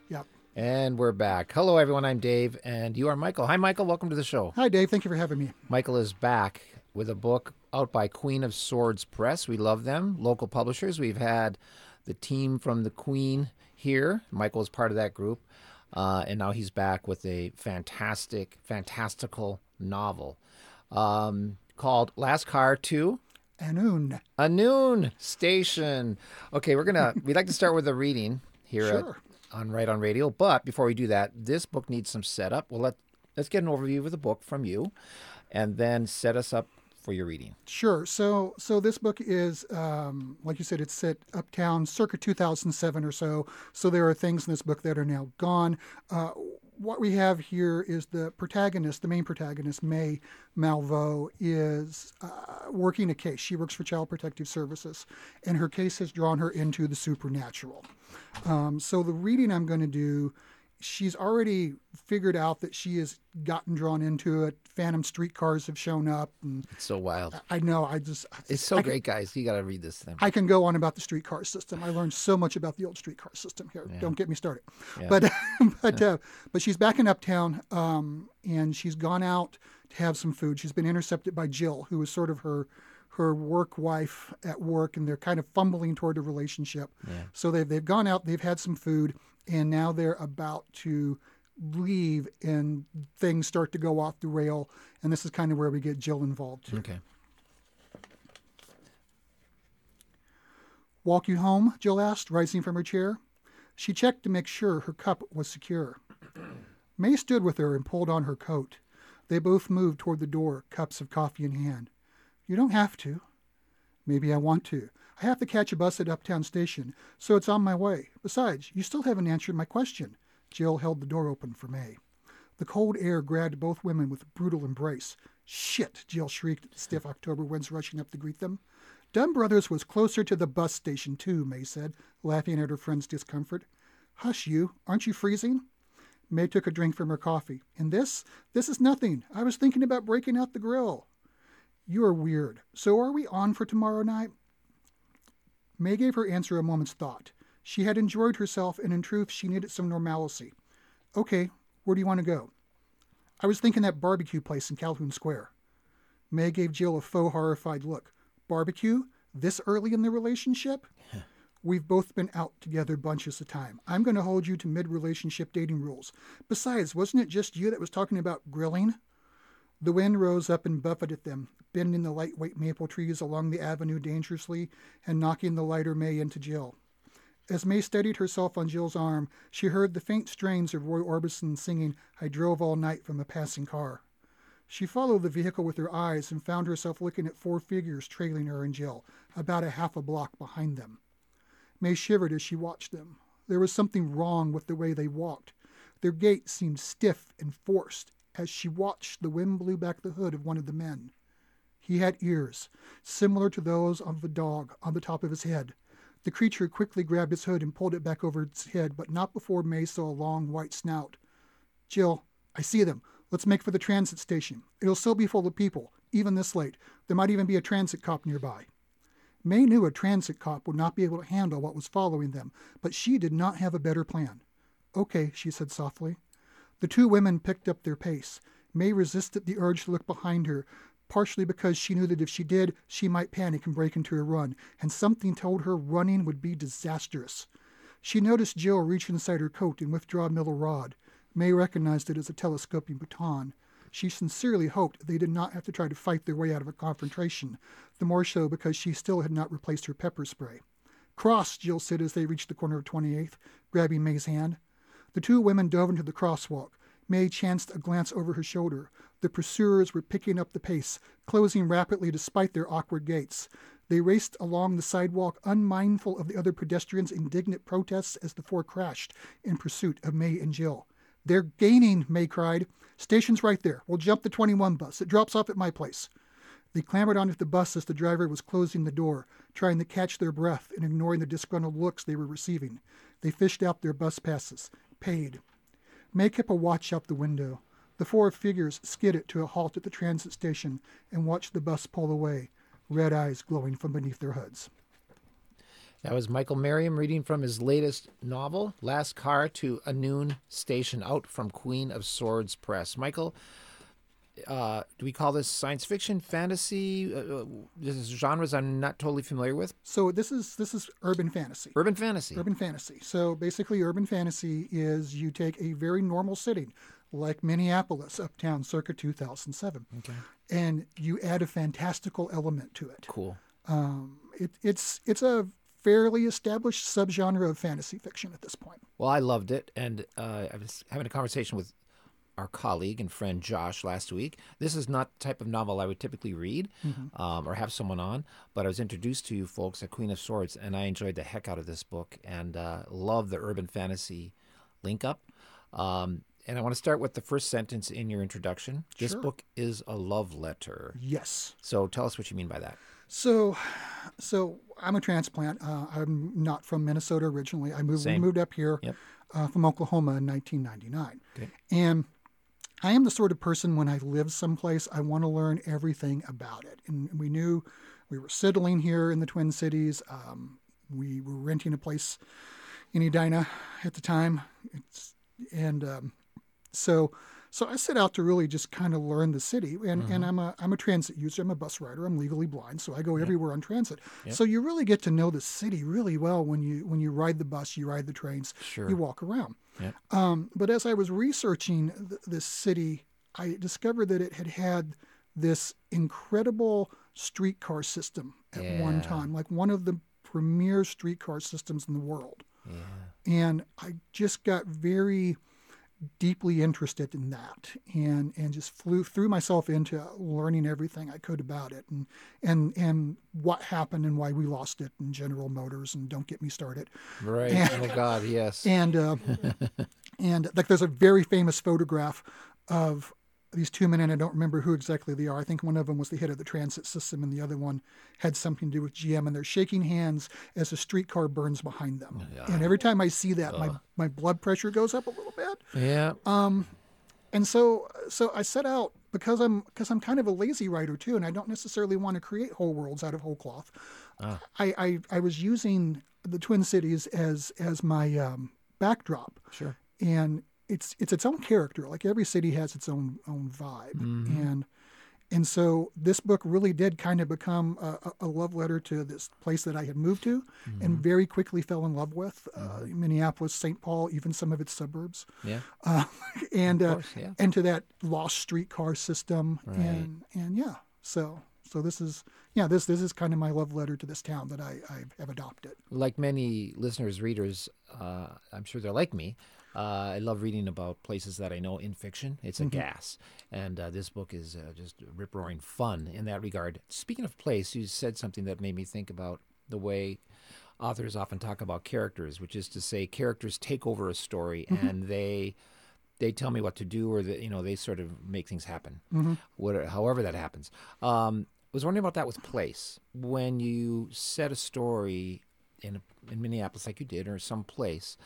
Yep. And we're back. Hello, everyone. I'm Dave, and you are Michael. Hi, Michael. Welcome to the show. Hi, Dave. Thank you for having me. Michael is back with a book out by Queen of Swords Press. We love them, local publishers. We've had the team from the Queen here. Michael is part of that group, and now he's back with a fantastical novel called Last Car to Annwn Station. Okay, we'd like to start with a reading here Sure. on Right on Radio. But before we do that, this book needs some setup. Well, let's get an overview of the book from you, and then set us up for your reading. Sure. So this book is, like you said, it's set uptown circa 2007 or so. So there are things in this book that are now gone. What we have here is the main protagonist, May Malveaux, is working a case. She works for Child Protective Services, and her case has drawn her into the supernatural. So the reading I'm going to do, she's already figured out that she has gotten drawn into it. Phantom streetcars have shown up. And It's so wild. I know. It's so great, guys. You got to read this thing. I can go on about the streetcar system. I learned so much about the old streetcar system here. Yeah. Don't get me started. Yeah. But she's back in Uptown, and she's gone out to have some food. She's been intercepted by Jill, who is sort of her work wife at work, and they're kind of fumbling toward a relationship. Yeah. So they've gone out, they've had some food, and now they're about to leave, and things start to go off the rail. And this is kind of where we get Jill involved too. Okay. Walk you home? Jill asked, rising from her chair. She checked to make sure her cup was secure. May stood with her and pulled on her coat. They both moved toward the door, cups of coffee in hand. You don't have to. Maybe I want to. I have to catch a bus at Uptown Station, so it's on my way. Besides, you still haven't answered my question. Jill held the door open for May. The cold air grabbed both women with a brutal embrace. Shit, Jill shrieked at the stiff October winds rushing up to greet them. Dunn Brothers was closer to the bus station, too, May said, laughing at her friend's discomfort. Hush, you. Aren't you freezing? May took a drink from her coffee. And this? This is nothing. I was thinking about breaking out the grill. You are weird. So are we on for tomorrow night? May gave her answer a moment's thought. She had enjoyed herself, and in truth, she needed some normalcy. Okay, where do you want to go? I was thinking that barbecue place in Calhoun Square. May gave Jill a faux horrified look. Barbecue? This early in the relationship? We've both been out together bunches of time. I'm going to hold you to mid-relationship dating rules. Besides, wasn't it just you that was talking about grilling? The wind rose up and buffeted them, bending the lightweight maple trees along the avenue dangerously and knocking the lighter May into Jill. As May steadied herself on Jill's arm, she heard the faint strains of Roy Orbison singing I Drove All Night from a passing car. She followed the vehicle with her eyes and found herself looking at four figures trailing her and Jill, about a half a block behind them. May shivered as she watched them. There was something wrong with the way they walked. Their gait seemed stiff and forced. As she watched, the wind blew back the hood of one of the men. He had ears, similar to those of a dog, on the top of his head. The creature quickly grabbed his hood and pulled it back over its head, but not before May saw a long white snout. Jill, I see them. Let's make for the transit station. It'll still be full of people, even this late. There might even be a transit cop nearby. May knew a transit cop would not be able to handle what was following them, but she did not have a better plan. Okay, she said softly. The two women picked up their pace. May resisted the urge to look behind her, partially because she knew that if she did, she might panic and break into a run, and something told her running would be disastrous. She noticed Jill reach inside her coat and withdraw a metal rod. May recognized it as a telescoping baton. She sincerely hoped they did not have to try to fight their way out of a confrontation, the more so because she still had not replaced her pepper spray. Cross, Jill said as they reached the corner of 28th, grabbing May's hand. The two women dove into the crosswalk. May chanced a glance over her shoulder. The pursuers were picking up the pace, closing rapidly despite their awkward gaits. They raced along the sidewalk, unmindful of the other pedestrians' indignant protests as the four crashed in pursuit of May and Jill. They're gaining, May cried. Station's right there. We'll jump the 21 bus. It drops off at my place. They clambered onto the bus as the driver was closing the door, trying to catch their breath and ignoring the disgruntled looks they were receiving. They fished out their bus passes. Paid. May kept a watch out the window. The four figures skidded to a halt at the transit station and watched the bus pull away, red eyes glowing from beneath their hoods. That was Michael Merriam reading from his latest novel, Last Car to Anoon Station, out from Queen of Swords Press. Michael, do we call this science fiction, fantasy? This is genres I'm not totally familiar with. So this is urban fantasy. Urban fantasy. Urban fantasy. So basically, urban fantasy is you take a very normal city, like Minneapolis, uptown, circa 2007, Okay. and you add a fantastical element to it. Cool. It's a fairly established subgenre of fantasy fiction at this point. Well, I loved it, and I was having a conversation with our colleague and friend Josh last week. This is not the type of novel I would typically read or have someone on, but I was introduced to you folks at Queen of Swords, and I enjoyed the heck out of this book and love the urban fantasy link up. And I want to start with the first sentence in your introduction. This Sure. book is a love letter. Yes. So tell us what you mean by that. So I'm a transplant. I'm not from Minnesota originally. We Same. moved up here Yep. from Oklahoma in 1999. Okay. And I am the sort of person, when I live someplace, I want to learn everything about it. And we knew we were settling here in the Twin Cities. We were renting a place in Edina at the time. So I set out to really just kind of learn the city, and I'm a transit user. I'm a bus rider. I'm legally blind, so I go everywhere on transit. Yep. So you really get to know the city really well when you ride the bus, you ride the trains, Sure. you walk around. Yep. But as I was researching this city, I discovered that it had this incredible streetcar system at one Yeah. time, like one of the premier streetcar systems in the world. Yeah. And I just got very deeply interested in that and just threw myself into learning everything I could about it and what happened and why we lost it, and General Motors, and don't get me started. Right. And- Oh, God, yes. And like there's a very famous photograph of these two men, and I don't remember who exactly they are. I think one of them was the head of the transit system, and the other one had something to do with GM, and they're shaking hands as a streetcar burns behind them. Yeah. And every time I see that, my blood pressure goes up a little bit. Yeah. And so I set out because I'm kind of a lazy writer too, and I don't necessarily want to create whole worlds out of whole cloth. I was using the Twin Cities as my backdrop, Sure. and it's its own character. Like every city has its own vibe, and so this book really did kind of become a love letter to this place that I had moved to, and very quickly fell in love with Minneapolis, St. Paul, even some of its suburbs, Yeah. and Of course, yeah. and to that lost streetcar system, Right. and yeah, so this is kind of my love letter to this town that I have adopted. Like many listeners, readers, I'm sure they're like me. I love reading about places that I know in fiction. It's a gas. And this book is just rip-roaring fun in that regard. Speaking of place, you said something that made me think about the way authors often talk about characters, which is to say characters take over a story and they tell me what to do, or they sort of make things happen, however that happens. I was wondering about that with place. When you set a story in Minneapolis like you did, or some place,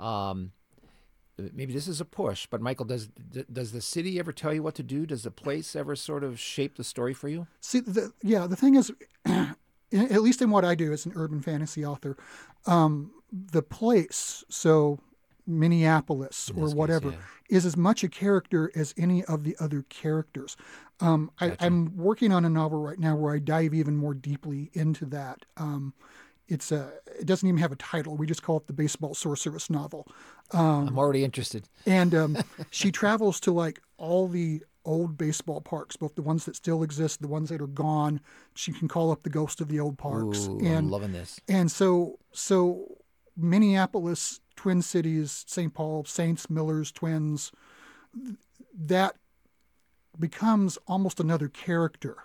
maybe this is a push, but Michael, does the city ever tell you what to do? Does the place ever sort of shape the story for you? See, the thing is, at least in what I do as an urban fantasy author, the place, so Minneapolis In or this case, whatever, yeah. is as much a character as any of the other characters. I'm working on a novel right now where I dive even more deeply into that. It doesn't even have a title. We just call it the Baseball Sorceress novel. I'm already interested. And she travels to like all the old baseball parks, both the ones that still exist, the ones that are gone. She can call up the ghost of the old parks. Ooh, and I'm loving this. and so Minneapolis, Twin Cities, St. Paul, Saints, Millers, Twins, that becomes almost another character,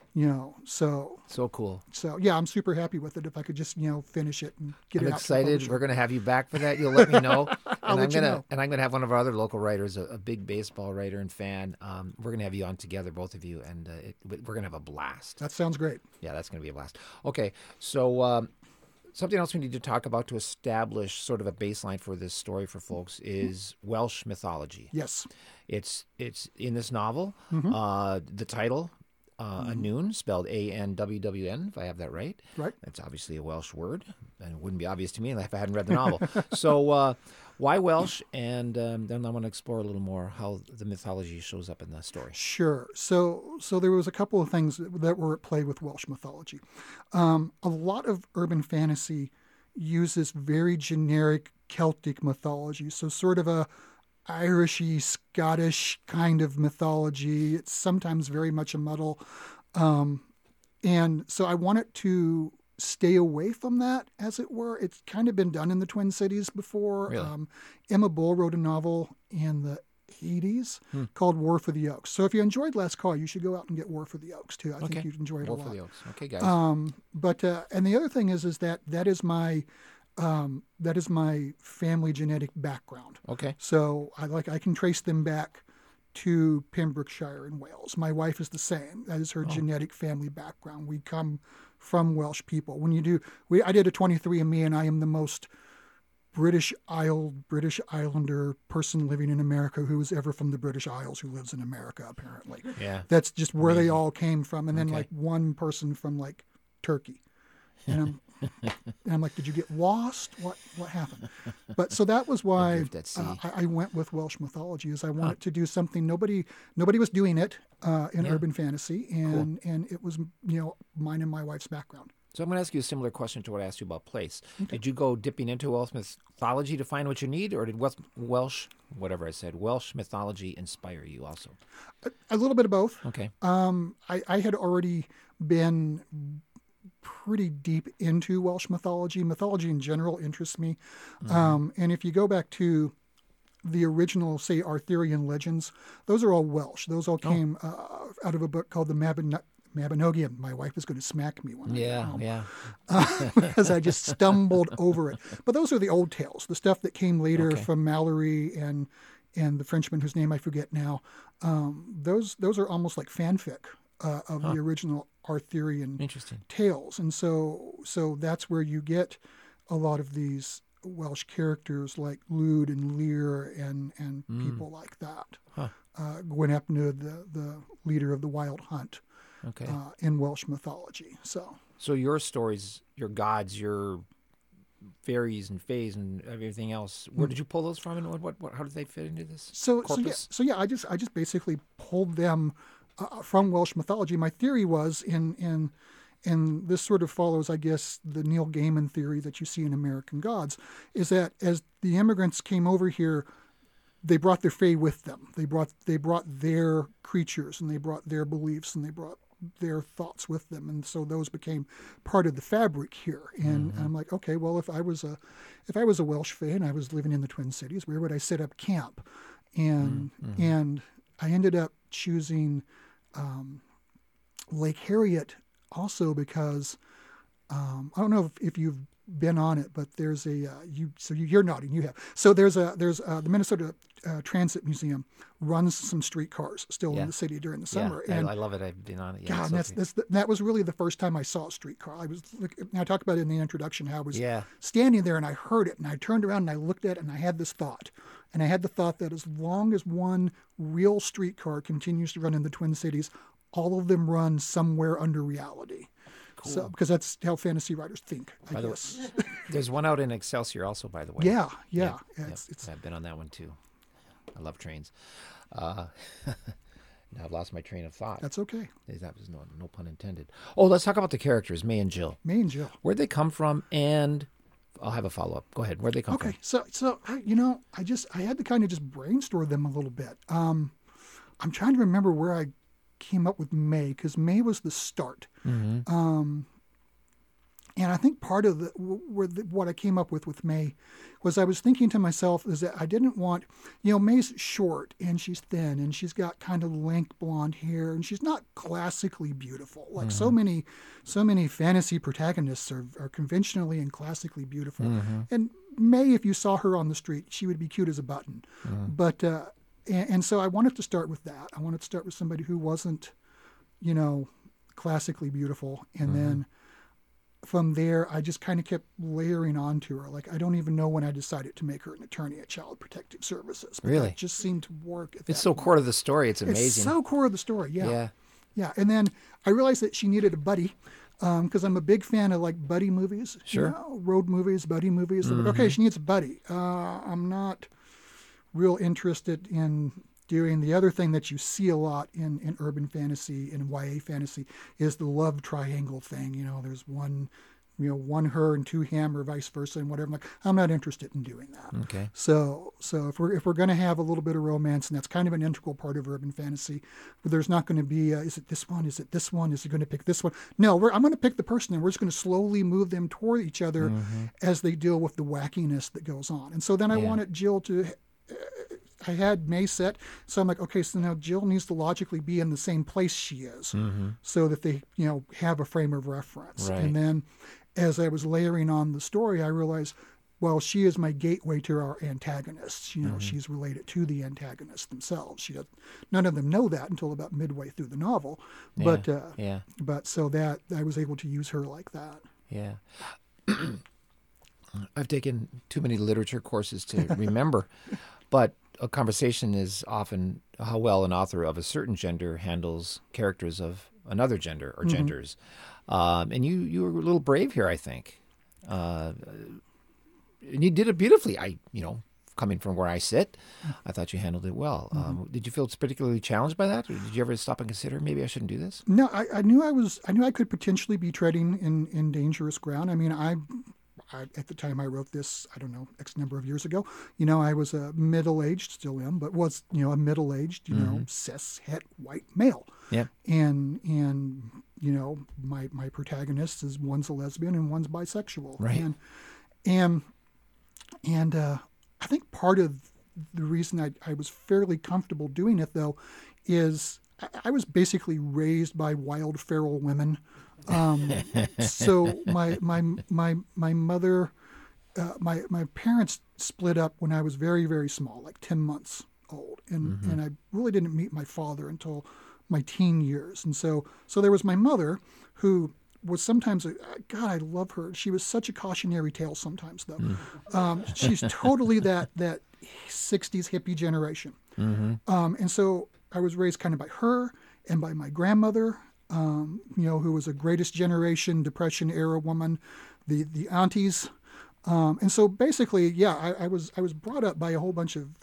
So cool. So yeah, I'm super happy with it. If I could just finish it and get I'm it out. to the excited. publisher. We're going to have you back for that. You'll let me know. I'll let you know. And I'm going to have one of our other local writers, a big baseball writer and fan. We're going to have you on together, both of you, and we're going to have a blast. That sounds great. Yeah, that's going to be a blast. Okay, so something else we need to talk about to establish sort of a baseline for this story for folks is Welsh mythology. Yes. It's in this novel. The title, Anwn, spelled Anwwn, if I have that right. Right. That's obviously a Welsh word, and it wouldn't be obvious to me if I hadn't read the novel. So why Welsh? And then I want to explore a little more how the mythology shows up in the story. Sure. So there was a couple of things that were at play with Welsh mythology. A lot of urban fantasy uses very generic Celtic mythology, so sort of a Irishy, Scottish kind of mythology. It's sometimes very much a muddle. And so I wanted to stay away from that, as it were. It's kind of been done in the Twin Cities before. Really? Emma Bull wrote a novel in the 80s called War for the Oaks. So if you enjoyed Last Call, you should go out and get War for the Oaks, too. I think you'd enjoy it a War lot. for the Oaks. Okay, guys. But and the other thing is that is my family genetic background. Okay. So I can trace them back to Pembrokeshire in Wales. My wife is the same. That is her genetic family background. We come from Welsh people. I did a 23andMe, and I am the most British Islander person living in America who was ever from the British Isles who lives in America, apparently. Yeah. That's just where they all came from. And then one person from Turkey. And I'm like, did you get lost? What happened? But so that was why I went with Welsh mythology, is I wanted to do something nobody was doing it in urban fantasy, and it was mine and my wife's background. So I'm going to ask you a similar question to what I asked you about place. Okay. Did you go dipping into Welsh mythology to find what you need, or did Welsh mythology inspire you also? A little bit of both. Okay. I had already been pretty deep into Welsh mythology. Mythology in general interests me. And if you go back to the original, say, Arthurian legends, those are all Welsh. Those all came out of a book called the Mabinogion. My wife is going to smack me when I get home. Because I just stumbled over it. But those are the old tales, the stuff that came later from Malory and the Frenchman whose name I forget now. Those are almost like fanfic of the original Arthurian tales. And so that's where you get a lot of these Welsh characters like Lludd and Lear and people like that. Gwynebna, the leader of the Wild Hunt in Welsh mythology. So your stories, your gods, your fairies and fays and everything else, where did you pull those from, and what how did they fit into this corpus? So I just basically pulled them from Welsh mythology. My theory was, and this sort of follows, I guess, the Neil Gaiman theory that you see in American Gods, is that as the immigrants came over here, they brought their fae with them. They brought their creatures, and they brought their beliefs, and they brought their thoughts with them, and so those became part of the fabric here. And I'm like, okay, well, if I was a Welsh fae and I was living in the Twin Cities, where would I set up camp? And I ended up choosing Lake Harriet also because I don't know if you've been on it, but there's you're nodding, you have. So there's the Minnesota Transit Museum runs some streetcars still in the city during the summer. Yeah, and I love it. I've been on it. Yeah, God, that was really the first time I saw a streetcar. I talked about it in the introduction, how I was standing there and I heard it, and I turned around and I looked at it and I had this thought. And I had the thought that as long as one real streetcar continues to run in the Twin Cities, all of them run somewhere under reality. Cool. So, because that's how fantasy writers think, I guess. There's one out in Excelsior also, by the way. Yeah. I've been on that one too. I love trains. Now I've lost my train of thought. That's okay. That was no pun intended. Oh, let's talk about the characters, May and Jill. Where'd they come from? And I'll have a follow-up. Go ahead. Where'd they come from? Okay, so I had to kind of just brainstorm them a little bit. I'm trying to remember where I came up with May, because May was the start. And I think part of what I came up with May was I was thinking to myself is that I didn't want, May's short and she's thin and she's got kind of lank blonde hair and she's not classically beautiful. Like so many fantasy protagonists are conventionally and classically beautiful. And May, if you saw her on the street, she would be cute as a button. But and so I wanted to start with that. I wanted to start with somebody who wasn't, classically beautiful, and then from there, I just kind of kept layering onto her. Like, I don't even know when I decided to make her an attorney at Child Protective Services. But really? It just seemed to work. It's so core to the story. It's amazing. It's so core of the story, yeah. Yeah, and then I realized that she needed a buddy because I'm a big fan of like buddy movies, Sure. road movies, buddy movies. I'm like, okay, she needs a buddy. I'm not real interested in doing the other thing that you see a lot in urban fantasy and YA fantasy is the love triangle thing. There's one, one her and two him or vice versa and whatever. I'm like, I'm not interested in doing that. Okay. So if we're going to have a little bit of romance, and that's kind of an integral part of urban fantasy, but there's not going to be, is it this one? Is it this one? Is it going to pick this one? No, I'm going to pick the person, and we're just going to slowly move them toward each other as they deal with the wackiness that goes on. And so then I wanted Jill to. I had May set, so I'm like, okay, so now Jill needs to logically be in the same place she is, so that they, have a frame of reference. Right. And then, as I was layering on the story, I realized, well, she is my gateway to our antagonists. She's related to the antagonists themselves. None of them know that until about midway through the novel, but so that I was able to use her like that. Yeah. I've taken too many literature courses to remember, but a conversation is often how well an author of a certain gender handles characters of another gender or genders. And you were a little brave here, I think. And you did it beautifully. Coming from where I sit, I thought you handled it well. Did you feel particularly challenged by that? Or did you ever stop and consider maybe I shouldn't do this? No, I knew I could potentially be treading in dangerous ground. I mean, I at the time I wrote this, I don't know, X number of years ago, I was a middle-aged, still am, but was, a middle-aged, cis, het, white male. Yeah. And my protagonist is one's a lesbian and one's bisexual. Right. And I think part of the reason I was fairly comfortable doing it, though, is I was basically raised by wild feral women. So my mother, my parents split up when I was very, very small, like 10 months old. And I really didn't meet my father until my teen years. And so there was my mother, who was sometimes, God, I love her. She was such a cautionary tale sometimes, though. She's totally that 60s hippie generation. And so I was raised kind of by her and by my grandmother, who was a greatest generation Depression era woman, the aunties. And so basically, yeah, I was brought up by a whole bunch of,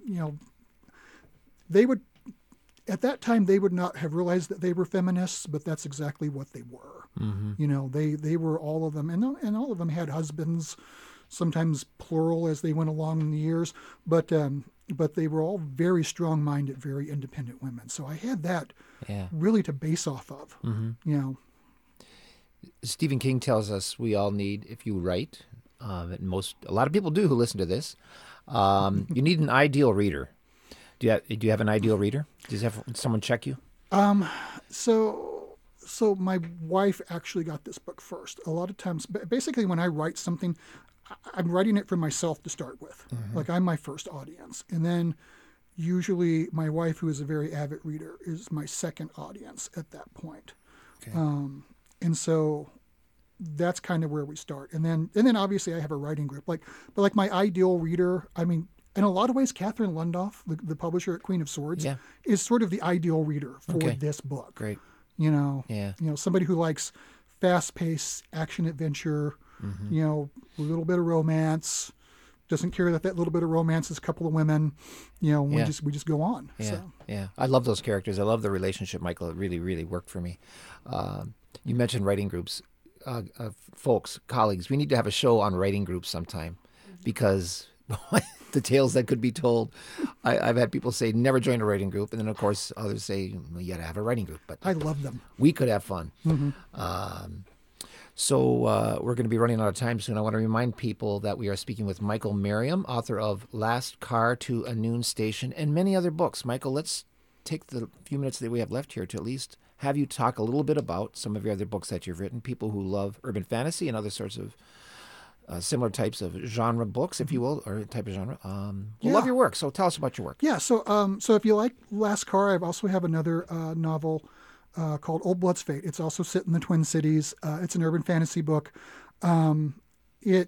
they would, at that time, they would not have realized that they were feminists, but that's exactly what they were. They were all of them, and all of them had husbands, sometimes plural as they went along in the years, but they were all very strong-minded, very independent women. So I had that really to base off of. Stephen King tells us we all need, if you write, and a lot of people do who listen to this, you need an ideal reader. Do you have an ideal reader? Does someone check you? So my wife actually got this book first. A lot of times, basically when I write something, I'm writing it for myself to start with. Like I'm my first audience. And then usually my wife, who is a very avid reader, is my second audience at that point. Okay. And so that's kind of where we start. And then obviously I have a writing group. But my ideal reader, I mean, in a lot of ways, Catherine Lundoff, the publisher at Queen of Swords, is sort of the ideal reader for this book. Great. Somebody who likes fast-paced action-adventure, a little bit of romance, doesn't care that little bit of romance is a couple of women, we just go on. Yeah. I love those characters. I love the relationship, Michael. It really, really worked for me. You mentioned writing groups. Folks, colleagues, we need to have a show on writing groups sometime because the tales that could be told. I've had people say, never join a writing group. And then, of course, others say, well, you got to have a writing group. But I love them. We could have fun. So we're going to be running out of time soon. I want to remind people that we are speaking with Michael Merriam, author of Last Car to a Noon Station and many other books. Michael, let's take the few minutes that we have left here to at least have you talk a little bit about some of your other books that you've written, people who love urban fantasy and other sorts of similar types of genre books, if you will, or type of genre. Love your work. So tell us about your work. Yeah. So if you like Last Car, I also have another novel called Old Blood's Fate. It's also set in the Twin Cities. It's an urban fantasy book. It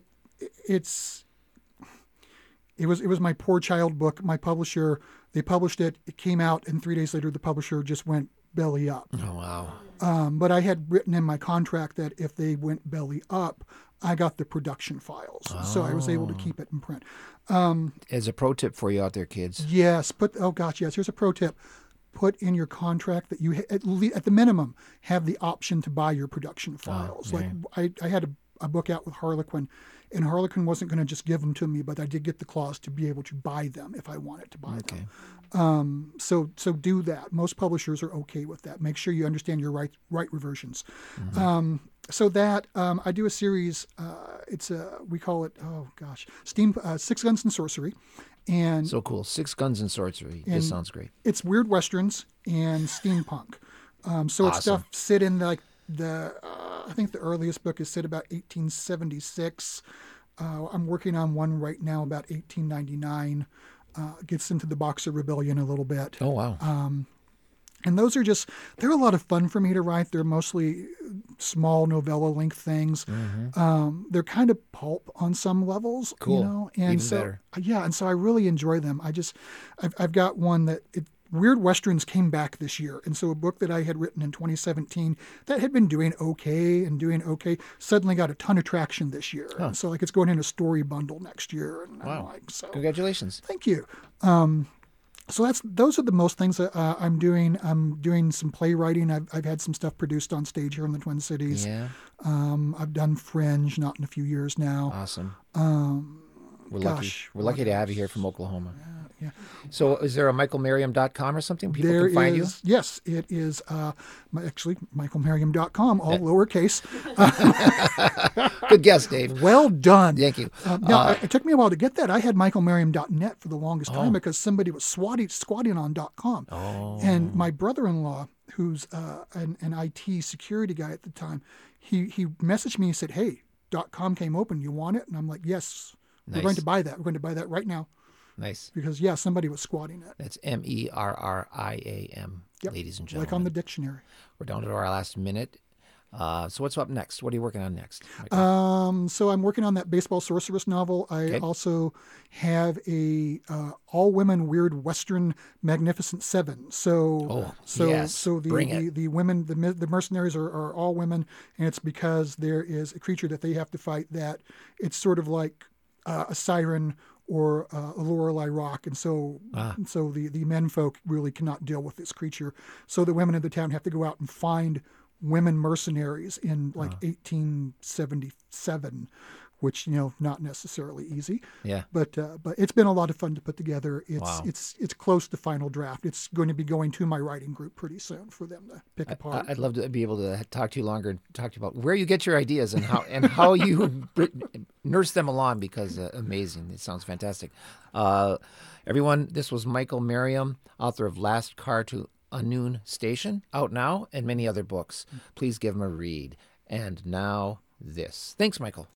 was my poor child book. My publisher, they published it. It came out, and 3 days later, the publisher just went belly up. Oh, wow. But I had written in my contract that if they went belly up, I got the production files. So I was able to keep it in print. As a pro tip for you out there, kids. Yes. Yes. Here's a pro tip. Put in your contract that you, at the minimum, have the option to buy your production files. yeah. Like I had a book out with Harlequin, and Harlequin wasn't going to just give them to me, but I did get the clause to be able to buy them if I wanted to buy them. So do that. Most publishers are okay with that. Make sure you understand your right reversions. So that I do a series. We call it Six Guns and Sorcery, and So cool. Six Guns and Sorcery. This sounds great. it's weird westerns and steampunk. So it's Awesome. stuff set in like I think the earliest book is set about 1876. I'm working on one right now about 1899. Gets into the Boxer Rebellion a little bit. Oh, wow. And those are they're a lot of fun for me to write. They're mostly small novella length things. They're kind of pulp on some levels, Cool. you know? And Even so, better. yeah. And so I really enjoy them. I've got one that Weird Westerns came back this year. And so a book that I had written in 2017 that had been doing okay suddenly got a ton of traction this year. And so like it's going in a story bundle next year. And I'm Wow. like, so Congratulations. thank you. So those are the most things that I'm doing. I'm doing some playwriting. I've had some stuff produced on stage here in the Twin Cities. Yeah. I've done Fringe, not in a few years now. Awesome. We're gosh, lucky. We're lucky to have you here from Oklahoma. Yeah. So is there a michaelmerriam.com or something people There can find you? is, yes, it is actually michaelmerriam.com, all lowercase. Good guess, Dave. Well done. Thank you. Now, it took me a while to get that. I had michaelmerriam.net for the longest time because somebody was squatting on .com. And my brother-in-law, who's an IT security guy at the time, he messaged me and said, hey, .com came open. You want it? And I'm like, yes, we're going to buy that. We're going to buy that right now. Nice. Because, yeah, somebody was squatting it. That's MERRIAM, ladies and gentlemen. Like on the dictionary. We're down to our last minute. So what's up next? What are you working on next, Michael? So I'm working on that baseball sorceress novel. I also have a all-women weird Western Magnificent Seven. Yes. Bring it. The women, the mercenaries are all women, and it's because there is a creature that they have to fight that it's sort of like a siren or a Lorelei Rock, and so the men folk really cannot deal with this creature. So the women of the town have to go out and find women mercenaries in 1877, which not necessarily easy. Yeah. But it's been a lot of fun to put together. It's close to final draft. It's going to be going to my writing group pretty soon for them to pick apart. I'd love to be able to talk to you longer and talk to you about where you get your ideas and how you nurse them along, because amazing. It sounds fantastic. Everyone, this was Michael Merriam, author of Last Car to Unnoon Station, out now, and many other books. Please give him a read. And now this. Thanks, Michael.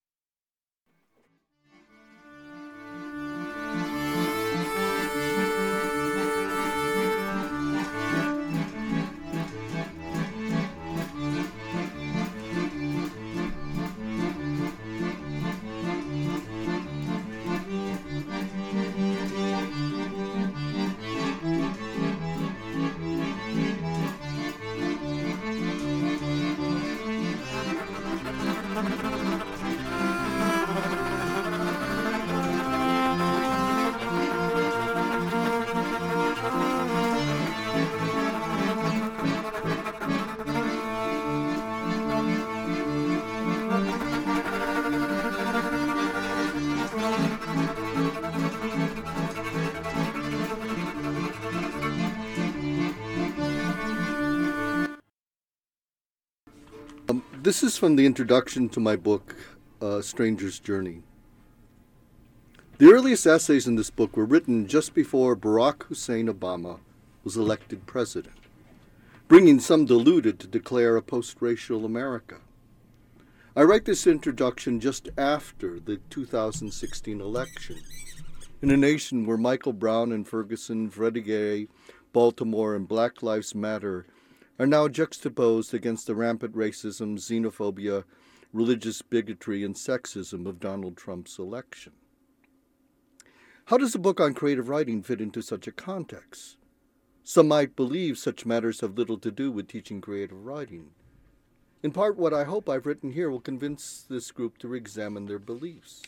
This is from the introduction to my book, Stranger's Journey. The earliest essays in this book were written just before Barack Hussein Obama was elected president, bringing some deluded to declare a post-racial America. I write this introduction just after the 2016 election, in a nation where Michael Brown and Ferguson, Freddie Gray, Baltimore, and Black Lives Matter are now juxtaposed against the rampant racism, xenophobia, religious bigotry, and sexism of Donald Trump's election. How does a book on creative writing fit into such a context? Some might believe such matters have little to do with teaching creative writing. In part, what I hope I've written here will convince this group to re-examine their beliefs.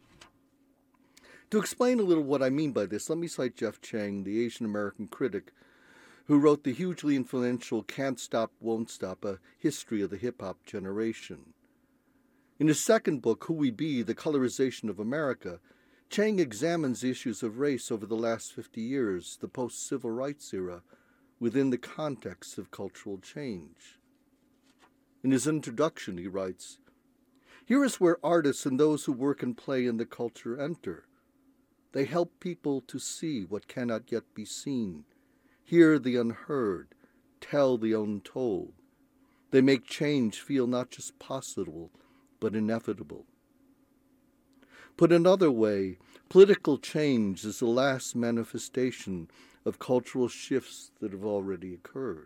To explain a little what I mean by this, let me cite Jeff Chang, the Asian American critic, who wrote the hugely influential Can't Stop, Won't Stop, A History of the Hip-Hop Generation. In his second book, Who We Be, The Colorization of America, Chang examines the issues of race over the last 50 years, the post-civil rights era, within the context of cultural change. In his introduction, he writes, "Here is where artists and those who work and play in the culture enter. They help people to see what cannot yet be seen, hear the unheard, tell the untold. They make change feel not just possible, but inevitable." Put another way, political change is the last manifestation of cultural shifts that have already occurred.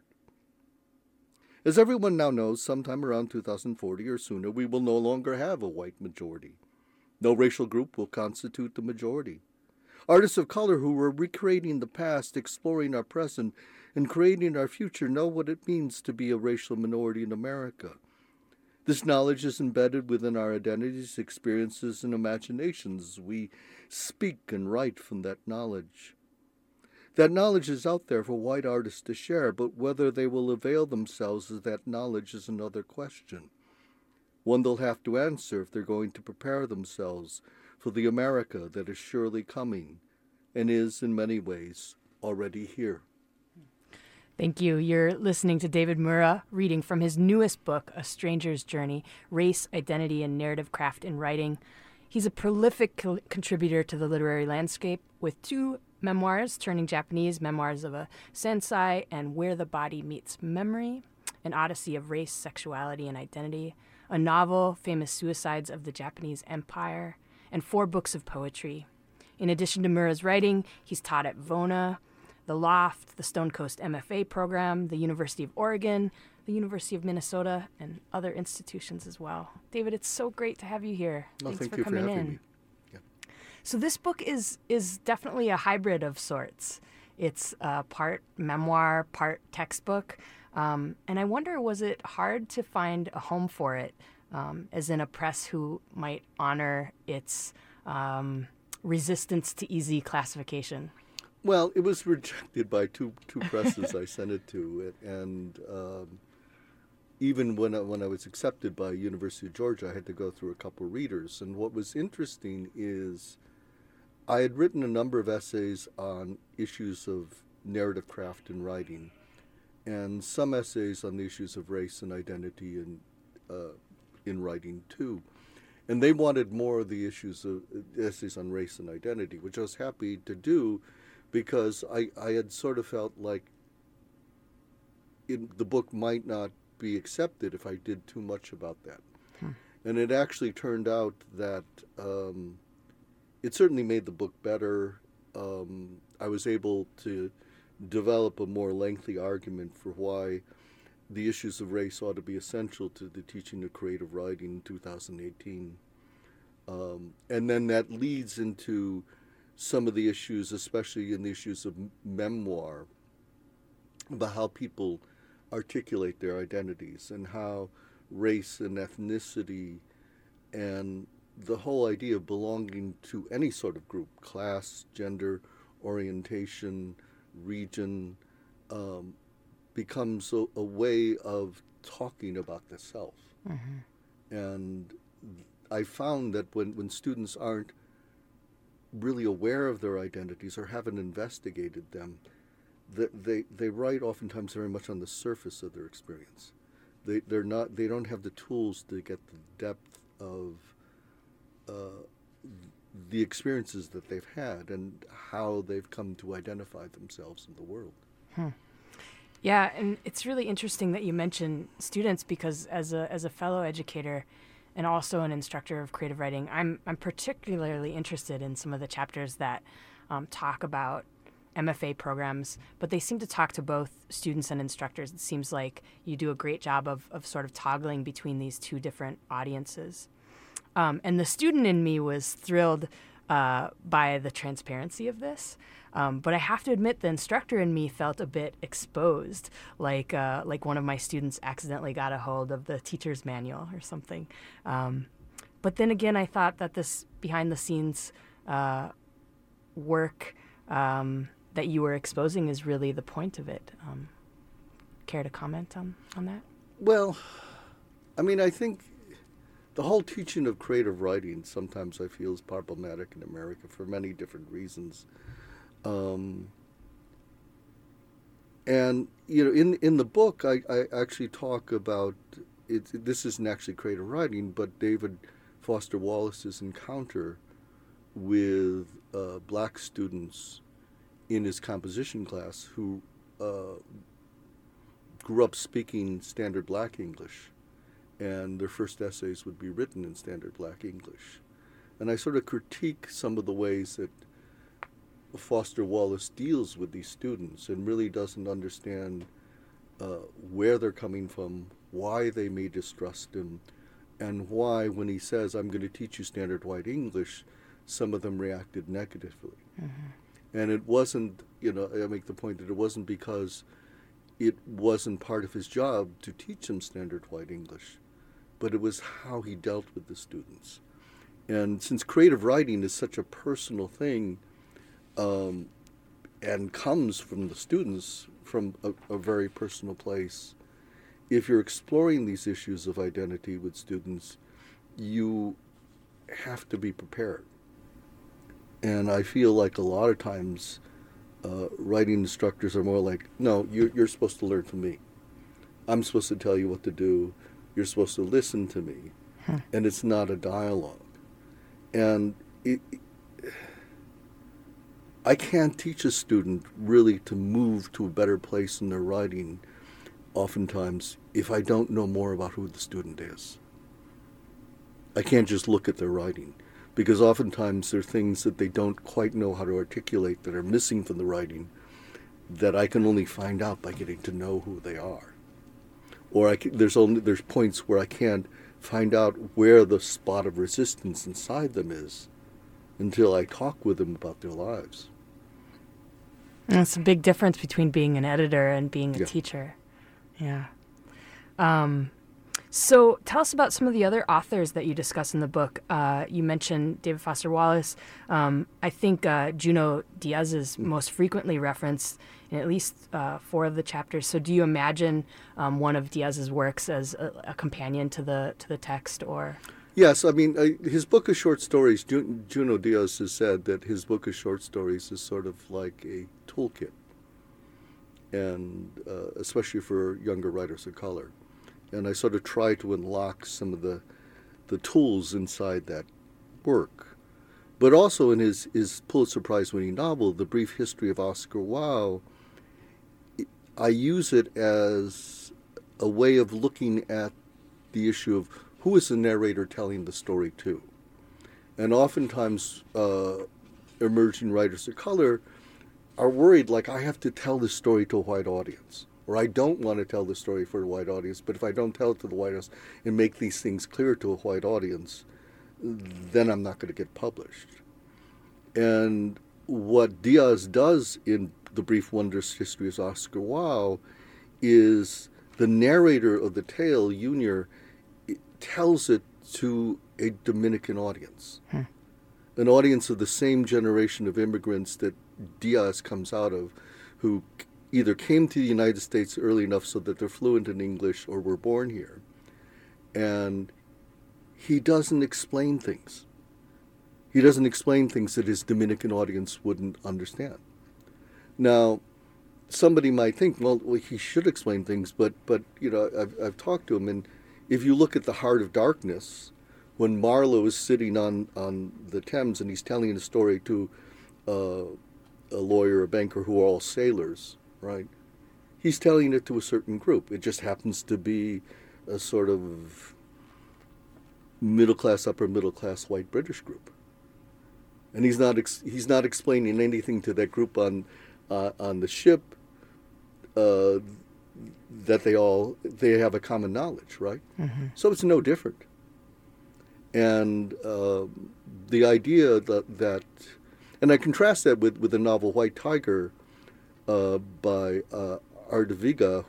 As everyone now knows, sometime around 2040 or sooner, we will no longer have a white majority. No racial group will constitute the majority. Artists of color who are recreating the past, exploring our present, and creating our future know what it means to be a racial minority in America. This knowledge is embedded within our identities, experiences, and imaginations. We speak and write from that knowledge. That knowledge is out there for white artists to share, but whether they will avail themselves of that knowledge is another question. One they'll have to answer if they're going to prepare themselves for the America that is surely coming and is, in many ways, already here. Thank you. You're listening to David Mura reading from his newest book, A Stranger's Journey, Race, Identity, and Narrative Craft in Writing. He's a prolific contributor to the literary landscape with 2 memoirs, Turning Japanese, Memoirs of a Sensei, and Where the Body Meets Memory, an odyssey of race, sexuality, and identity, a novel, Famous Suicides of the Japanese Empire, and 4 books of poetry. In addition to Mura's writing, he's taught at VONA, the Loft, the Stone Coast MFA program, the University of Oregon, the University of Minnesota, and other institutions as well. David, it's so great to have you here. Thanks thank for you coming for having in. me. Yeah. So this book is definitely a hybrid of sorts. It's part memoir, part textbook. And I wonder, was it hard to find a home for it, as in a press who might honor its resistance to easy classification? Well, it was rejected by two presses I sent it to, and even when I was accepted by University of Georgia, I had to go through a couple readers. And what was interesting is I had written a number of essays on issues of narrative craft in writing, and some essays on the issues of race and identity in writing too. And they wanted more of the issues of essays on race and identity, which I was happy to do, because I had sort of felt like the book might not be accepted if I did too much about that. And it actually turned out that it certainly made the book better. I was able to develop a more lengthy argument for why the issues of race ought to be essential to the teaching of creative writing in 2018. And then that leads into some of the issues, especially in the issues of memoir, about how people articulate their identities and how race and ethnicity and the whole idea of belonging to any sort of group, class, gender, orientation, region, becomes a way of talking about the self. And I found that when students aren't really aware of their identities or haven't investigated them, they write oftentimes very much on the surface of their experience. They don't have the tools to get the depth of the experiences that they've had and how they've come to identify themselves in the world. Yeah, and it's really interesting that you mention students, because as a fellow educator and also an instructor of creative writing, I'm particularly interested in some of the chapters that talk about MFA programs, but they seem to talk to both students and instructors. It seems like you do a great job of sort of toggling between these two different audiences. And the student in me was thrilled by the transparency of this. But I have to admit, the instructor in me felt a bit exposed, like one of my students accidentally got a hold of the teacher's manual or something. But then again, I thought that this behind-the-scenes work that you were exposing is really the point of it. Care to comment on that? Well, I mean, I think the whole teaching of creative writing sometimes I feel is problematic in America for many different reasons. And, you know, in the book, I actually talk about, this isn't actually creative writing, but David Foster Wallace's encounter with black students in his composition class who grew up speaking standard black English, and their first essays would be written in standard black English. And I sort of critique some of the ways that Foster Wallace deals with these students and really doesn't understand where they're coming from, why they may distrust him, and why, when he says, I'm going to teach you standard white English, some of them reacted negatively. Mm-hmm. And it wasn't, you know, I make the point that it wasn't because it wasn't part of his job to teach them standard white English, but it was how he dealt with the students. And since creative writing is such a personal thing, and comes from the students from a very personal place, if you're exploring these issues of identity with students, you have to be prepared. And I feel like a lot of times writing instructors are more like, no, you're supposed to learn from me. I'm supposed to tell you what to do. You're supposed to listen to me. And it's not a dialogue. And I can't teach a student really to move to a better place in their writing oftentimes if I don't know more about who the student is. I can't just look at their writing, because oftentimes there are things that they don't quite know how to articulate that are missing from the writing that I can only find out by getting to know who they are. Or there's points where I can't find out where the spot of resistance inside them is until I talk with them about their lives. That's a big difference between being an editor and being a teacher. Yeah. So tell us about some of the other authors that you discuss in the book. You mentioned David Foster Wallace. I think Junot Diaz is most frequently referenced in at least 4 of the chapters. So do you imagine one of Diaz's works as a companion to the text, or? Yes, I mean, his book of short stories, Junot Diaz has said that his book of short stories is sort of like a toolkit, and especially for younger writers of color. And I sort of try to unlock some of the tools inside that work. But also in his Pulitzer Prize-winning novel, The Brief History of Oscar Wilde, I use it as a way of looking at the issue of who is the narrator telling the story to. And oftentimes emerging writers of color are worried, like, I have to tell this story to a white audience. Or I don't want to tell the story for a white audience, but if I don't tell it to the white audience and make these things clear to a white audience, then I'm not going to get published. And what Diaz does in The Brief Wondrous History of Oscar Wilde is the narrator of the tale, Junior, tells it to a Dominican audience, an audience of the same generation of immigrants that Diaz comes out of, who either came to the United States early enough so that they're fluent in English or were born here. And he doesn't explain things. He doesn't explain things that his Dominican audience wouldn't understand. Now, somebody might think, well, he should explain things, but you know, I've talked to him, and if you look at The Heart of Darkness, when Marlowe is sitting on the Thames and he's telling a story to a lawyer, a banker who are all sailors, right? He's telling it to a certain group. It just happens to be a sort of middle-class, upper-middle-class white British group. And he's not explaining anything to that group on the ship that they have a common knowledge, right? Mm-hmm. So it's no different. And the idea that And I contrast that with the novel White Tiger by Ardaviga,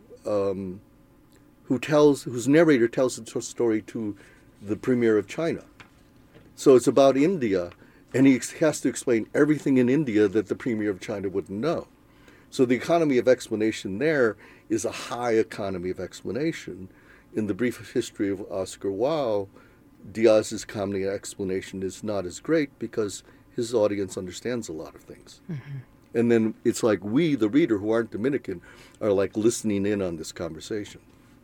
whose narrator tells the story to the premier of China. So it's about India, and he has to explain everything in India that the premier of China wouldn't know. So the economy of explanation there is a high economy of explanation. In the brief history of Oscar Wilde, Diaz's economy of explanation is not as great because his audience understands a lot of things. Mm-hmm. And then it's like we, the reader, who aren't Dominican, are like listening in on this conversation.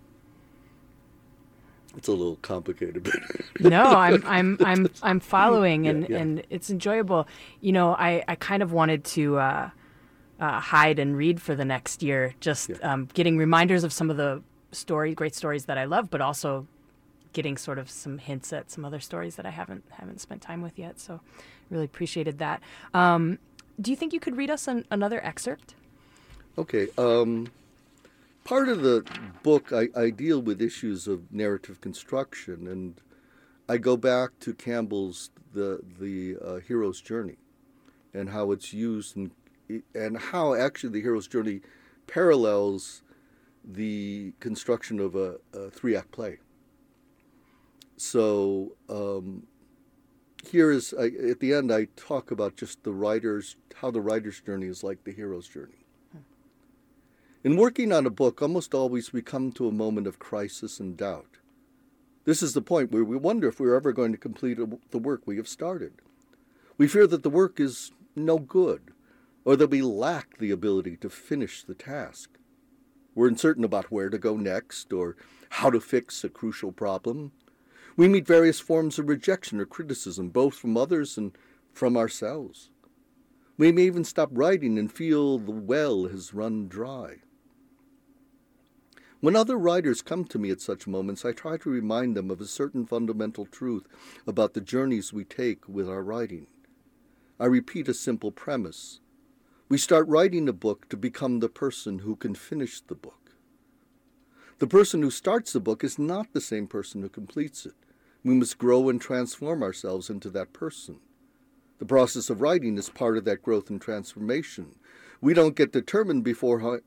It's a little complicated, but no, I'm following, and it's enjoyable. You know, I kind of wanted to hide and read for the next year, just getting reminders of some of the great stories that I love, but also getting sort of some hints at some other stories that I haven't spent time with yet. So, really appreciated that. Do you think you could read us another excerpt? Okay. Part of the book, I deal with issues of narrative construction, and I go back to Campbell's the hero's journey, and how it's used, and how actually the hero's journey parallels the construction of a 3-act play. So here is at the end I talk about just how the writer's journey is like the hero's journey. In working on a book, almost always we come to a moment of crisis and doubt. This is the point where we wonder if we're ever going to complete the work we have started. We fear that the work is no good, or that we lack the ability to finish the task. We're uncertain about where to go next, or how to fix a crucial problem. We meet various forms of rejection or criticism, both from others and from ourselves. We may even stop writing and feel the well has run dry. When other writers come to me at such moments, I try to remind them of a certain fundamental truth about the journeys we take with our writing. I repeat a simple premise. We start writing a book to become the person who can finish the book. The person who starts the book is not the same person who completes it. We must grow and transform ourselves into that person. The process of writing is part of that growth and transformation. We don't get to determine beforehand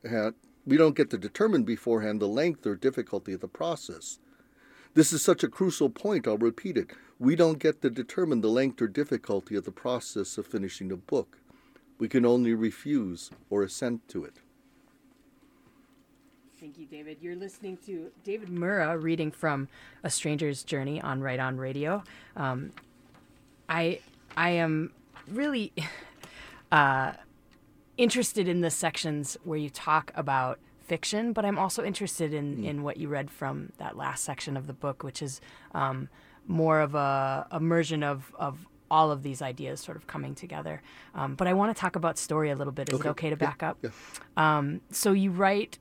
the length or difficulty of the process. This is such a crucial point, I'll repeat it. We don't get to determine the length or difficulty of the process of finishing a book. We can only refuse or assent to it. Thank you, David. You're listening to David Mura reading from A Stranger's Journey on Right On Radio. I am really interested in the sections where you talk about fiction, but I'm also interested in what you read from that last section of the book, which is more of a immersion of all of these ideas sort of coming together. But I want to talk about story a little bit. Is it okay to back up? Yeah. So you write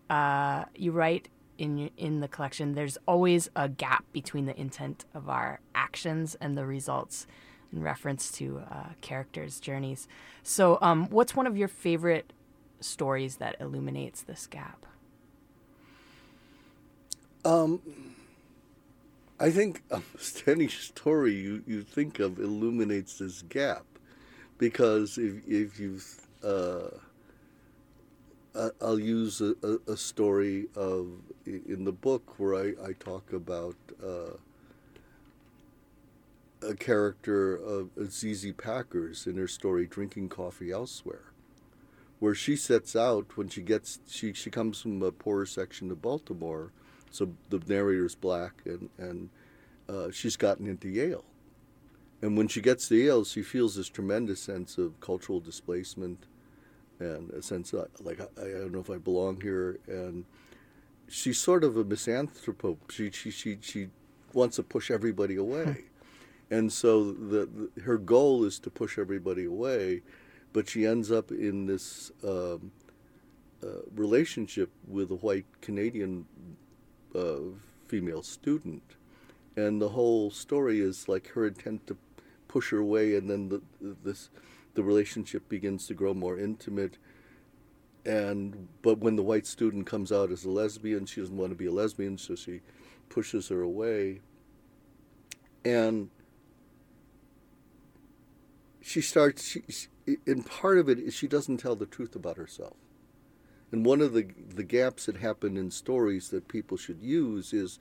in the collection, there's always a gap between the intent of our actions and the results, in reference to characters' journeys. So what's one of your favorite stories that illuminates this gap? I think almost any story you think of illuminates this gap, because if you've I'll use a story in the book where I talk about a character of ZZ Packers in her story Drinking Coffee Elsewhere, where she sets out when she comes from a poorer section of Baltimore, so the narrator's black, and she's gotten into Yale. And when she gets to Yale, she feels this tremendous sense of cultural displacement and a sense of, like, I don't know if I belong here. And she's sort of a misanthrope. She wants to push everybody away. And so her goal is to push everybody away, but she ends up in this relationship with a white Canadian female student. And the whole story is like her intent to push her away, and then the relationship begins to grow more intimate. But when the white student comes out as a lesbian, she doesn't want to be a lesbian, so she pushes her away. And she starts, and part of it is she doesn't tell the truth about herself. And one of the gaps that happen in stories that people should use is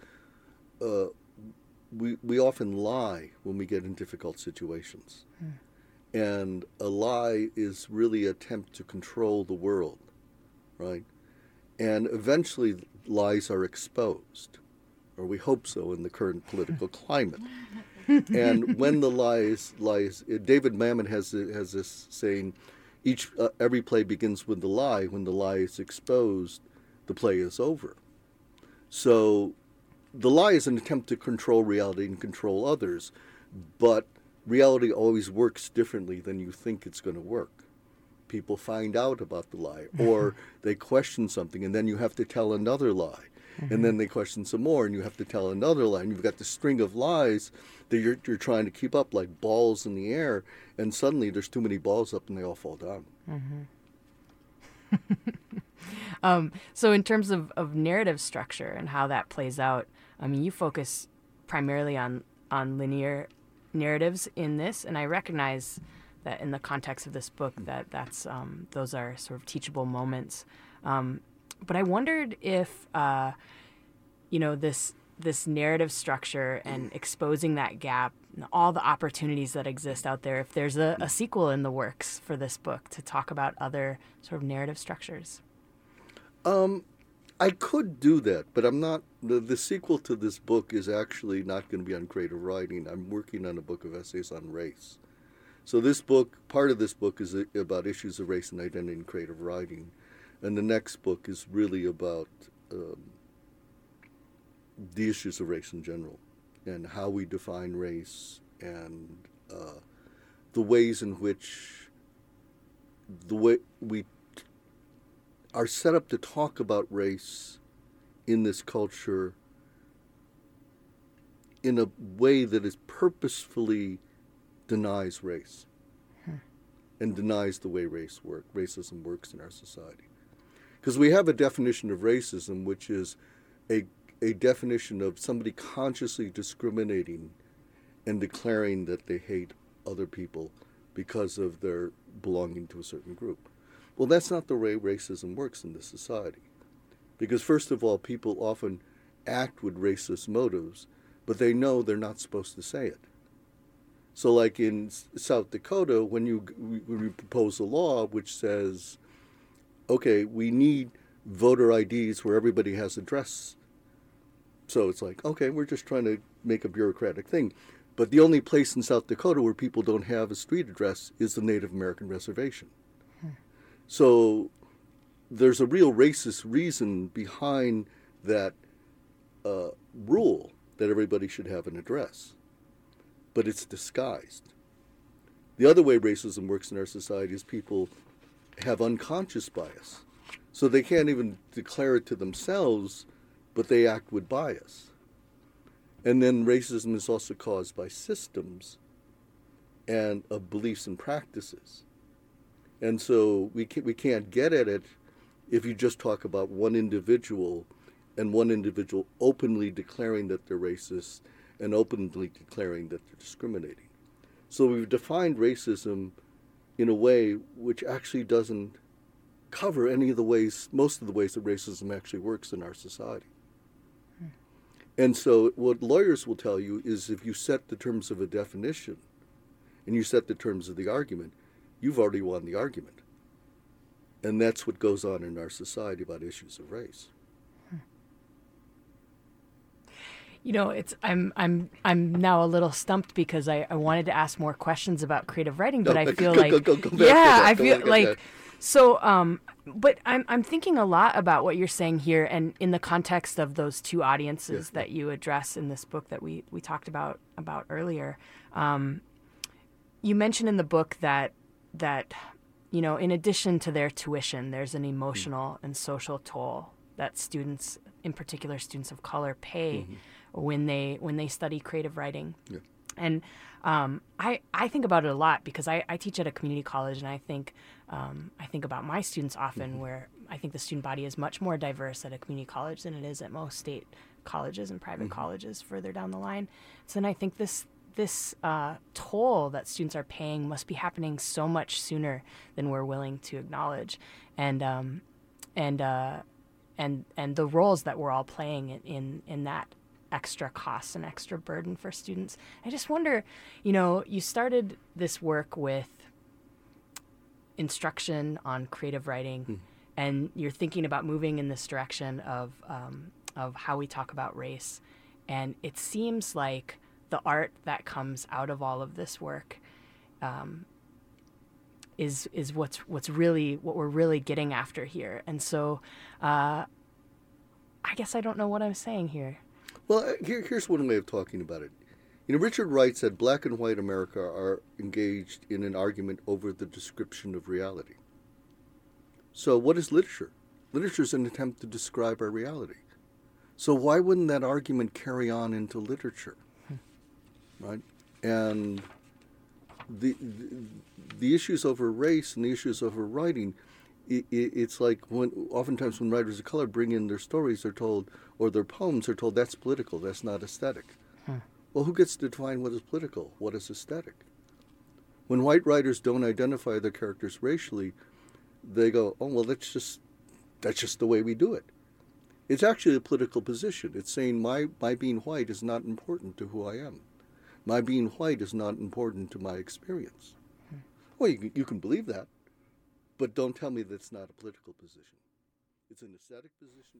we often lie when we get in difficult situations. And a lie is really an attempt to control the world, right? And eventually lies are exposed, or we hope so in the current political climate. And when the lies, David Mamet has this saying, every play begins with the lie. When the lie is exposed, the play is over. So the lie is an attempt to control reality and control others, but reality always works differently than you think it's going to work. People find out about the lie, or they question something, and then you have to tell another lie. And then they question some more, and you have to tell another lie. And you've got this string of lies that you're trying to keep up like balls in the air, and suddenly there's too many balls up and they all fall down. So in terms of narrative structure and how that plays out, I mean, you focus primarily on linear narratives in this, and I recognize that in the context of this book that's those are sort of teachable moments. But I wondered if this narrative structure and exposing that gap and all the opportunities that exist out there, if there's a sequel in the works for this book to talk about other sort of narrative structures. I could do that, but I'm not. The sequel to this book is actually not going to be on creative writing. I'm working on a book of essays on race. So this book, part of this book is about issues of race and identity in creative writing. And the next book is really about the issues of race in general and how we define race and the ways in which we are set up to talk about race in this culture in a way that is purposefully denies race and denies the way racism works in our society. Because we have a definition of racism, which is a definition of somebody consciously discriminating and declaring that they hate other people because of their belonging to a certain group. Well, that's not the way racism works in this society. Because first of all, people often act with racist motives, but they know they're not supposed to say it. So like in South Dakota, when you propose a law which says, okay, we need voter IDs where everybody has address. So it's like, okay, we're just trying to make a bureaucratic thing. But the only place in South Dakota where people don't have a street address is the Native American reservation. So there's a real racist reason behind that rule that everybody should have an address. But it's disguised. The other way racism works in our society is people have unconscious bias. So they can't even declare it to themselves, but they act with bias. And then racism is also caused by systems and of beliefs and practices. And so we can't get at it if you just talk about one individual and one individual openly declaring that they're racist and openly declaring that they're discriminating. So we've defined racism in a way which actually doesn't cover most of the ways that racism actually works in our society. And so what lawyers will tell you is if you set the terms of a definition and you set the terms of the argument, you've already won the argument. And that's what goes on in our society about issues of race. You know, I'm now a little stumped because I wanted to ask more questions about creative writing, but I feel but I'm thinking a lot about what you're saying here, and in the context of those two audiences that you address in this book that we talked about earlier. You mentioned in the book that in addition to their tuition, there's an emotional and social toll that students, in particular students of color, pay when they study creative writing. Yeah. And I think about it a lot because I teach at a community college, and I think about my students often, where I think the student body is much more diverse at a community college than it is at most state colleges and private colleges further down the line. So then I think this this toll that students are paying must be happening so much sooner than we're willing to acknowledge, and the roles that we're all playing in that extra cost and extra burden for students. I just wonder, you started this work with instruction on creative writing, and you're thinking about moving in this direction of how we talk about race. And it seems like the art that comes out of all of this work is what we're really getting after here. And so I guess I don't know what I'm saying here. Well, here's one way of talking about it. Richard Wright said black and white America are engaged in an argument over the description of reality. So what is literature? Literature is an attempt to describe our reality. So why wouldn't that argument carry on into literature, right? And the issues over race and the issues over writing, it's like oftentimes when writers of color bring in their stories, they're told, or their poems, they're told that's political, that's not aesthetic. Well, who gets to define what is political, what is aesthetic? When white writers don't identify their characters racially, they go, oh, well, that's just the way we do it. It's actually a political position. It's saying my being white is not important to who I am. My being white is not important to my experience. Well, you can believe that, but don't tell me that's not a political position. It's an aesthetic position.